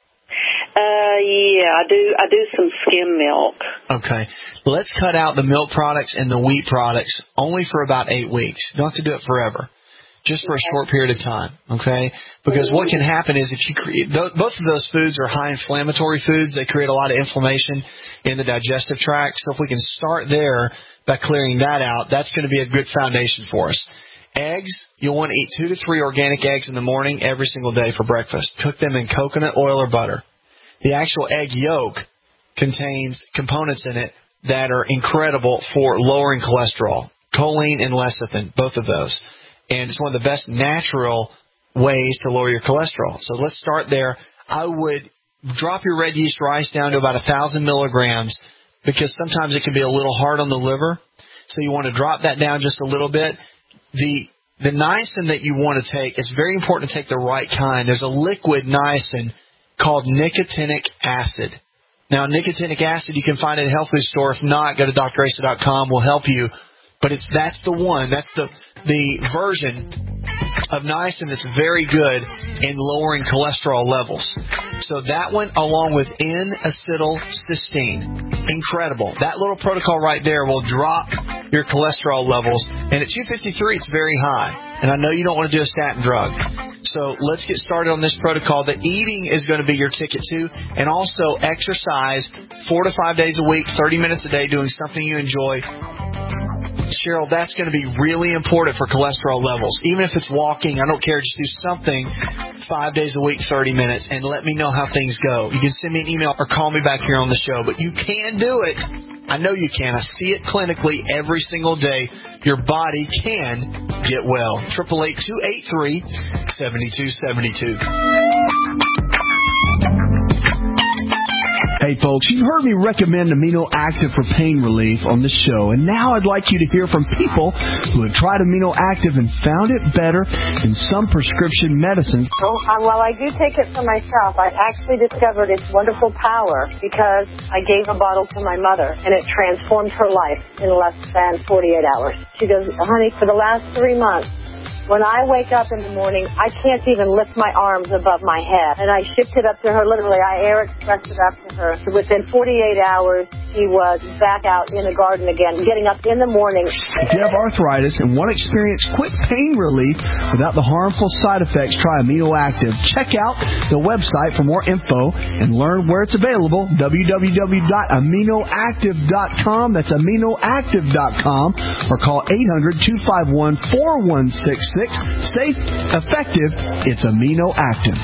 Uh, yeah, I do, I do some skim milk. Okay. Let's cut out the milk products and the wheat products only for about eight weeks. You don't have to do it forever. Just for a short period of time, okay? Because what can happen is if you create, both of those foods are high inflammatory foods. They create a lot of inflammation in the digestive tract. So if we can start there by clearing that out, that's going to be a good foundation for us. Eggs, you'll want to eat two to three organic eggs in the morning every single day for breakfast. Cook them in coconut oil or butter. The actual egg yolk contains components in it that are incredible for lowering cholesterol, choline and lecithin, both of those. And it's one of the best natural ways to lower your cholesterol. So let's start there. I would drop your red yeast rice down to about one thousand milligrams, because sometimes it can be a little hard on the liver. So you want to drop that down just a little bit. The the niacin that you want to take, it's very important to take the right kind. There's a liquid niacin called nicotinic acid. Now, nicotinic acid you can find at a health food store. If not, go to D R asa dot com. We'll help you. But it's that's the one. That's the the version of niacin that's very good in lowering cholesterol levels. So that one, along with N-acetylcysteine, incredible. That little protocol right there will drop your cholesterol levels. And at two fifty-three, it's very high. And I know you don't want to do a statin drug. So let's get started on this protocol. The eating is going to be your ticket too. And also exercise four to five days a week, thirty minutes a day, doing something you enjoy. Cheryl, that's going to be really important for cholesterol levels. Even if it's walking, I don't care. Just do something five days a week, thirty minutes, and let me know how things go. You can send me an email or call me back here on the show. But you can do it. I know you can. I see it clinically every single day. Your body can get well. eight eight eight, two eight three, seven two seven two. Hey folks, you've heard me recommend Amino Active for pain relief on the show, and now I'd like you to hear from people who have tried Amino Active and found it better than some prescription medicines. Oh, uh, well, I do take it for myself. I actually discovered its wonderful power because I gave a bottle to my mother, and it transformed her life in less than forty-eight hours. She goes, honey, for the last three months, when I wake up in the morning, I can't even lift my arms above my head. And I shipped it up to her, literally. I air expressed it up to her. So within forty-eight hours, she was back out in the garden again, getting up in the morning. If you have arthritis and want to experience quick pain relief without the harmful side effects, try Amino Active. Check out the website for more info and learn where it's available, w w w dot amino active dot com. That's amino active dot com. Or call eight hundred, two five one, four one six six. Safe, effective, it's Amino Active.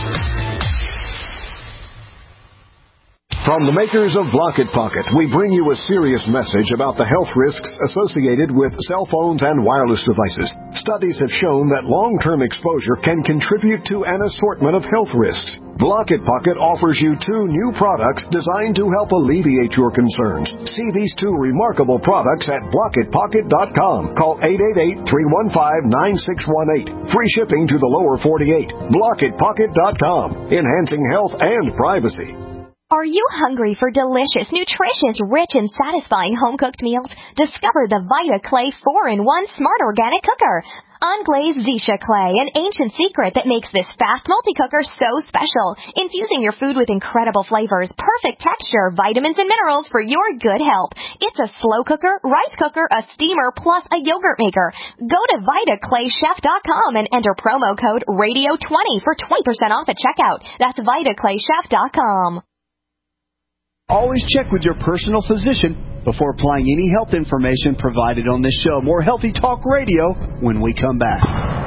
From the makers of Block It Pocket, we bring you a serious message about the health risks associated with cell phones and wireless devices. Studies have shown that long-term exposure can contribute to an assortment of health risks. Block It Pocket offers you two new products designed to help alleviate your concerns. See these two remarkable products at block it pocket dot com. Call eight eight eight, three one five, nine six one eight. Free shipping to the lower forty-eight. block it pocket dot com. Enhancing health and privacy. Are you hungry for delicious, nutritious, rich, and satisfying home-cooked meals? Discover the Vita Clay four in one Smart Organic Cooker. Unglazed Zisha clay, an ancient secret that makes this fast multi-cooker so special. Infusing your food with incredible flavors, perfect texture, vitamins, and minerals for your good health. It's a slow cooker, rice cooker, a steamer, plus a yogurt maker. Go to vita clay chef dot com and enter promo code radio twenty for twenty percent off at checkout. That's vita clay chef dot com. Always check with your personal physician before applying any health information provided on this show. More Healthy Talk Radio when we come back.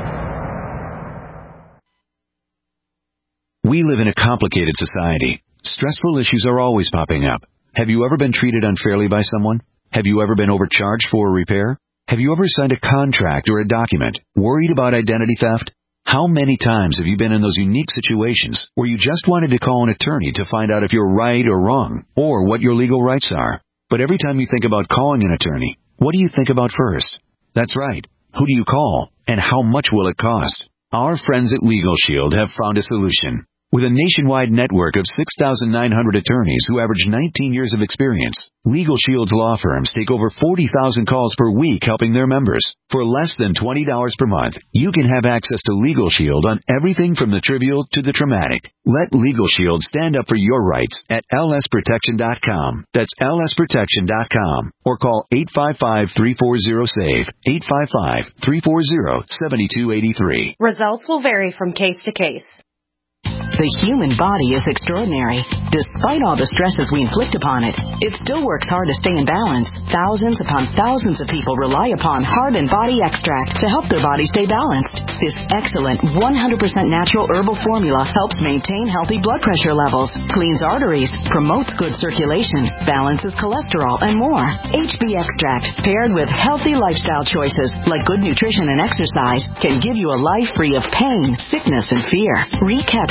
We live in a complicated society. Stressful issues are always popping up. Have you ever been treated unfairly by someone? Have you ever been overcharged for a repair? Have you ever signed a contract or a document? Worried about identity theft? How many times have you been in those unique situations where you just wanted to call an attorney to find out if you're right or wrong, or what your legal rights are? But every time you think about calling an attorney, what do you think about first? That's right. Who do you call, and how much will it cost? Our friends at Legal Shield have found a solution. With a nationwide network of six thousand nine hundred attorneys who average nineteen years of experience, Legal Shield's law firms take over forty thousand calls per week helping their members. For less than twenty dollars per month, you can have access to Legal Shield on everything from the trivial to the traumatic. Let Legal Shield stand up for your rights at L S protection dot com. That's L S protection dot com. Or call eight five five, three four zero, S A V E, eight five five, three four zero, seven two eight three. Results will vary from case to case. The human body is extraordinary. Despite all the stresses we inflict upon it, it still works hard to stay in balance. Thousands upon thousands of people rely upon Heart and Body Extract to help their body stay balanced. This excellent one hundred percent natural herbal formula helps maintain healthy blood pressure levels, cleans arteries, promotes good circulation, balances cholesterol, and more. H B Extract, paired with healthy lifestyle choices like good nutrition and exercise, can give you a life free of pain, sickness, and fear. Recapture your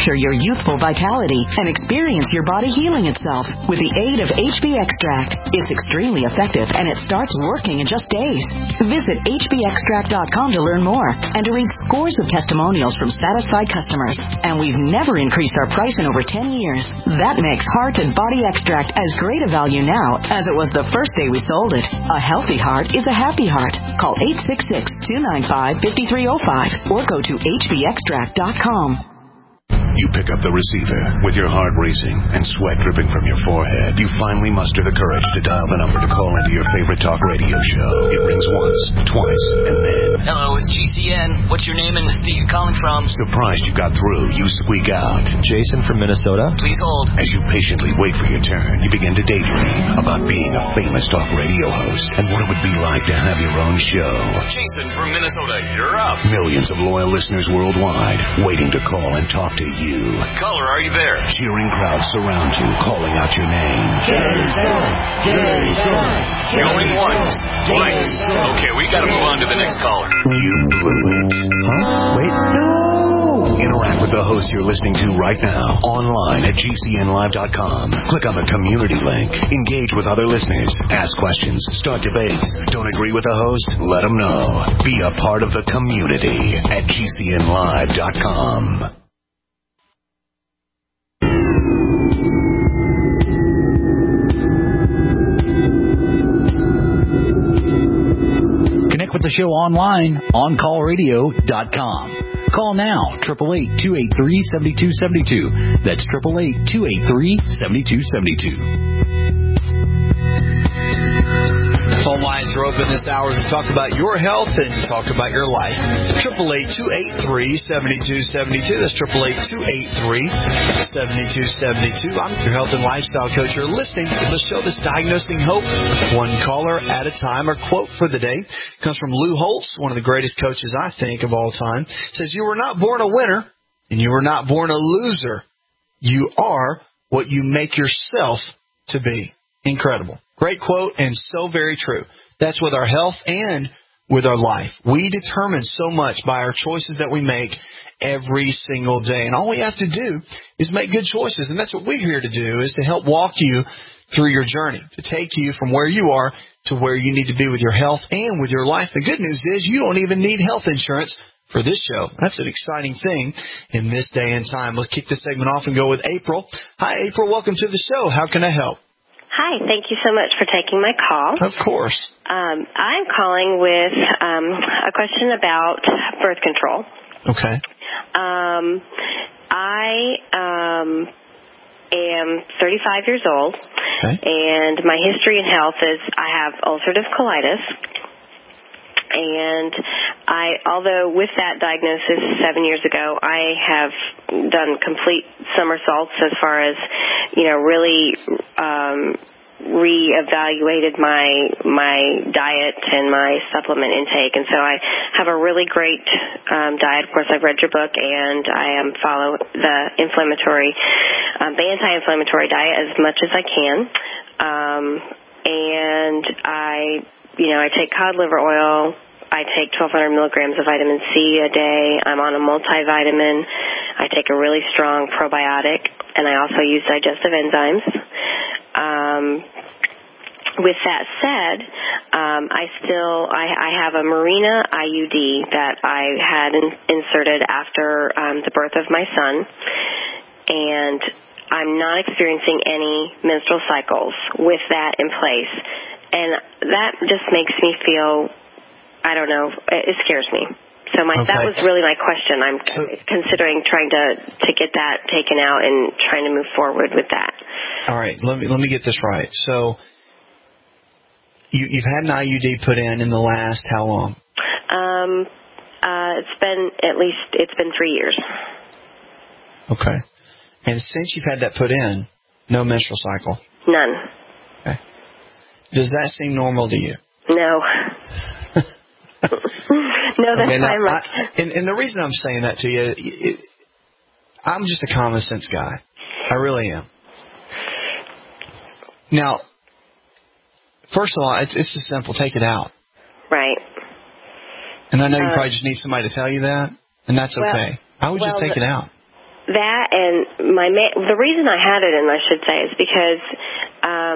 youthful vitality and experience your body healing itself with the aid of H B Extract. It's extremely effective and it starts working in just days. Visit H B extract dot com to learn more and to read scores of testimonials from satisfied customers. And we've never increased our price in over ten years. That makes Heart and Body Extract as great a value now as it was the first day we sold it. A healthy heart is a happy heart. Call eight six six, two nine five, five three zero five or go to H B extract dot com. You pick up the receiver with your heart racing and sweat dripping from your forehead. You finally muster the courage to dial the number to call into your favorite talk radio show. It rings once, twice, and then... Hello, it's G C N. What's your name and the state you're calling from? Surprised you got through, you squeak out. Jason from Minnesota. Please hold. As you patiently wait for your turn, you begin to daydream about being a famous talk radio host and what it would be like to have your own show. Jason from Minnesota, you're up. Millions of loyal listeners worldwide waiting to call and talk to you. You. Caller, are you there? Cheering crowds surround you, calling out your name. Jason! Jason! Going once, twice. Okay, we gotta move on to the next caller. You blew it. Huh? Wait, no! Interact with the host you're listening to right now, online at G C N live dot com. Click on the community link. Engage with other listeners. Ask questions. Start debates. Don't agree with the host? Let them know. Be a part of the community at G C N live dot com. Connect with the show online, on call radio dot com. Call now, eight eight eight, two eight three, seven two seven two. That's eight eight eight, two eight three, seven two seven two. Phone lines are open this hour to talk about your health and talk about your life. eight eight eight, two eight three, seven two seven two. That's eight eight eight, two eight three, seven two seven two. I'm your health and lifestyle coach. You're listening to the show that's diagnosing hope, one caller at a time. Our quote for the day comes from Lou Holtz, one of the greatest coaches I think of all time. It says, "You were not born a winner and you were not born a loser. You are what you make yourself to be." Incredible. Great quote and so very true. That's with our health and with our life. We determine so much by our choices that we make every single day. And all we have to do is make good choices. And that's what we're here to do, is to help walk you through your journey, to take you from where you are to where you need to be with your health and with your life. The good news is you don't even need health insurance for this show. That's an exciting thing in this day and time. Let's kick this segment off and go with April. Hi, April. Welcome to the show. How can I help? Hi, thank you so much for taking my call. Of course. Um, I'm calling with um, a question about birth control. Okay. Um, I um, am thirty-five years old, okay. and my history in health is I have ulcerative colitis. And I, although with that diagnosis seven years ago, I have done complete somersaults as far as, you know, really um, reevaluated my my diet and my supplement intake. And so I have a really great um, diet. Of course, I've read your book, and I am follow the inflammatory, um, the anti-inflammatory diet as much as I can. Um, and I. You know, I take cod liver oil. I take twelve hundred milligrams of vitamin C a day. I'm on a multivitamin. I take a really strong probiotic, and I also use digestive enzymes. Um, with that said, um, I still I, I have a Mirena I U D that I had in, inserted after um, the birth of my son, and I'm not experiencing any menstrual cycles with that in place. And that just makes me feel, I don't know, it scares me. So my, okay. that was really my question. I'm so, considering trying to, to get that taken out and trying to move forward with that. All right, let me let me get this right. So you, you've had an I U D put in in the last how long? Um, uh, it's been at least, it's been three years. Okay. And since you've had that put in, no menstrual cycle? None. Okay. Does that seem normal to you? No. no, that's okay, now, fine. Like, I, and, and the reason I'm saying that to you, it, it, I'm just a common sense guy. I really am. Now, first of all, it's, it's just simple. Take it out. Right. And I know you uh, probably just need somebody to tell you that, and that's well, okay. I would well, just take the, it out. that and my ma- the reason I had it, and I should say, is because um,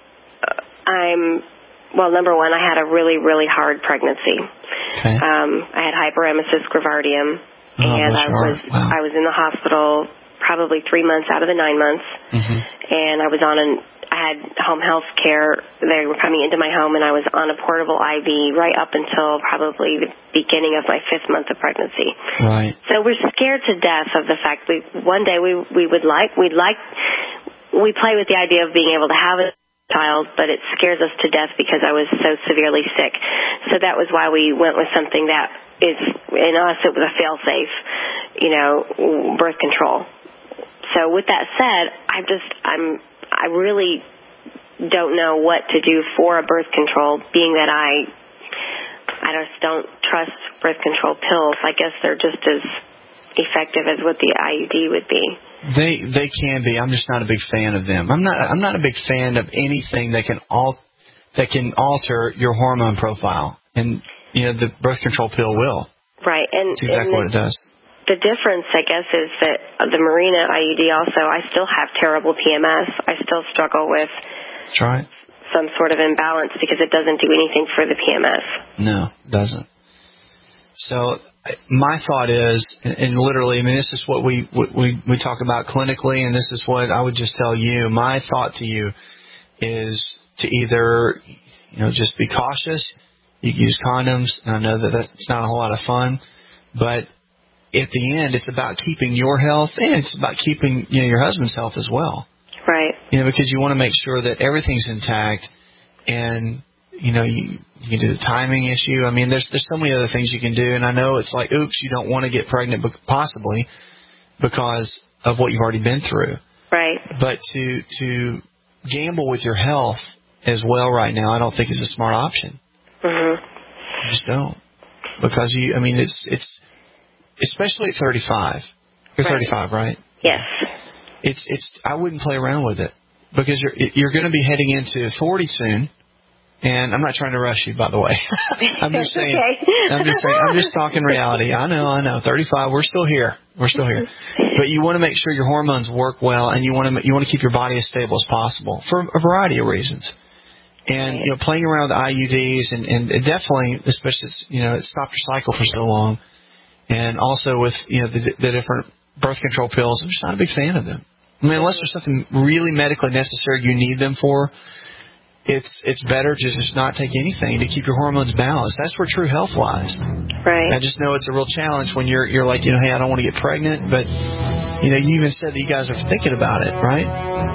I'm well. Number one, I had a really, really hard pregnancy. Okay. Um, I had hyperemesis gravidarum, oh, and I was wow. I was in the hospital probably three months out of the nine months, mm-hmm. and I was on an I had home health care. They were coming into my home, and I was on a portable I V right up until probably the beginning of my fifth month of pregnancy. Right. So we're scared to death of the fact we one day we we would like we'd like we play with the idea of being able to have a child, but it scares us to death because I was so severely sick. So that was why we went with something that is, in us, it was a fail-safe, you know, birth control. So with that said, I just I'm. I really don't know what to do for a birth control, being that I I just don't trust birth control pills. I guess they're just as effective as what the I U D would be. They they can be. I'm just not a big fan of them. I'm not I'm not a big fan of anything that can al- that can alter your hormone profile. And you know, the birth control pill will. Right. And that's exactly and what it does. The difference, I guess, is that the Mirena I U D also, I still have terrible P M S. I still struggle with That's right. some sort of imbalance because it doesn't do anything for the P M S. No, it doesn't. So my thought is, and literally, I mean, this is what we, we, we talk about clinically, and this is what I would just tell you. My thought to you is to either, you know, just be cautious. You can use condoms, and I know that that's not a whole lot of fun, but at the end, it's about keeping your health, and it's about keeping, you know, your husband's health as well. Right. You know, because you want to make sure that everything's intact, and you know, you, you can do the timing issue. I mean, there's there's so many other things you can do, and I know it's like, oops, you don't want to get pregnant, possibly because of what you've already been through. Right. But to to gamble with your health as well right now, I don't think is a smart option. Mhm. I just don't, because you. I mean, it's it's. Especially at thirty-five. You're right. thirty-five, right? Yes. It's it's. I wouldn't play around with it because you're you're going to be heading into forty soon, and I'm not trying to rush you, by the way. I'm just saying. Okay. I'm just saying. I'm just talking reality. I know. I know. thirty-five. We're still here. We're still here. But you want to make sure your hormones work well, and you want to you want to keep your body as stable as possible for a variety of reasons. And you know, playing around with I U Ds and and it definitely, especially you know, it stopped your cycle for so long. And also with, you know, the, the different birth control pills, I'm just not a big fan of them. I mean, unless there's something really medically necessary you need them for, it's it's better to just not take anything to keep your hormones balanced. That's where true health lies. Right. I just know it's a real challenge when you're you're like, you know, hey, I don't want to get pregnant, but, you know, you even said that you guys are thinking about it, right?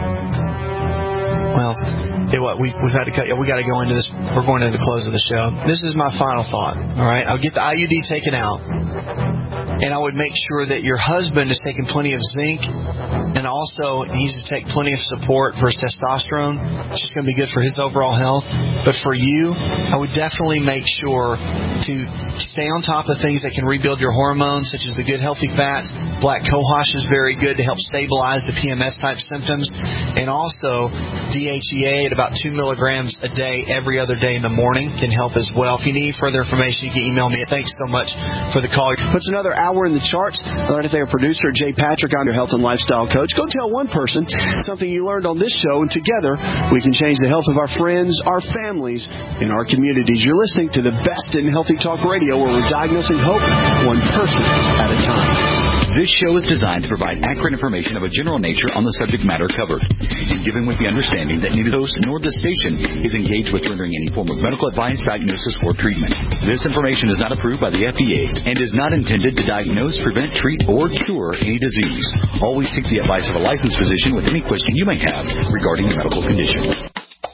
Well, hey, what we we've had to cut. We got to go into this. We're going to the close of the show. This is my final thought. All right, I'll get the I U D taken out, and I would make sure that your husband is taking plenty of zinc, and also he needs to take plenty of support for his testosterone. It's just going to be good for his overall health. But for you, I would definitely make sure to stay on top of things that can rebuild your hormones, such as the good healthy fats. Black cohosh is very good to help stabilize the P M S type symptoms, and also D H E A at about two milligrams a day every other day in the morning can help as well. If you need further information, you can email me. Thanks so much for the call. Puts another hour in the charts. I'd like to thank our producer, Jay Patrick. I'm your health and lifestyle coach. Go tell one person something you learned on this show, and together we can change the health of our friends, our families, and our communities. You're listening to the best in Healthy Talk Radio, where we're diagnosing hope one person at a time. This show is designed to provide accurate information of a general nature on the subject matter covered, and given with the understanding that neither host nor the station is engaged with rendering any form of medical advice, diagnosis, or treatment. This information is not approved by the F D A and is not intended to diagnose, prevent, treat, or cure any disease. Always take the advice of a licensed physician with any question you may have regarding a medical condition.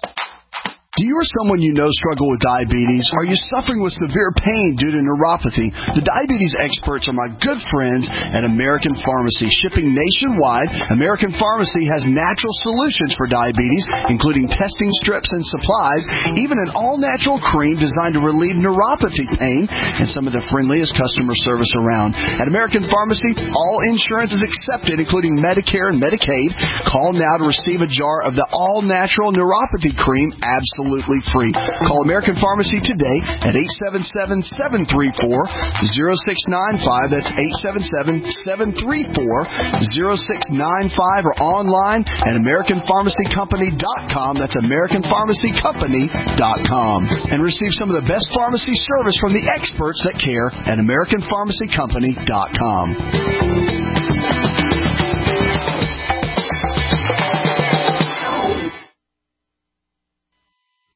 Do you or someone you know struggle with diabetes? Are you suffering with severe pain due to neuropathy? The diabetes experts are my good friends at American Pharmacy. Shipping nationwide, American Pharmacy has natural solutions for diabetes, including testing strips and supplies, even an all-natural cream designed to relieve neuropathy pain, and some of the friendliest customer service around. At American Pharmacy, all insurance is accepted, including Medicare and Medicaid. Call now to receive a jar of the all-natural neuropathy cream absolutely completely free. Call American Pharmacy today at eight seven seven, seven three four, zero six nine five. That's eight seven seven, seven three four, zero six nine five, or online at American Pharmacy Company dot com. That's American Pharmacy Company dot com. And receive some of the best pharmacy service from the experts that care at American Pharmacy Company dot com.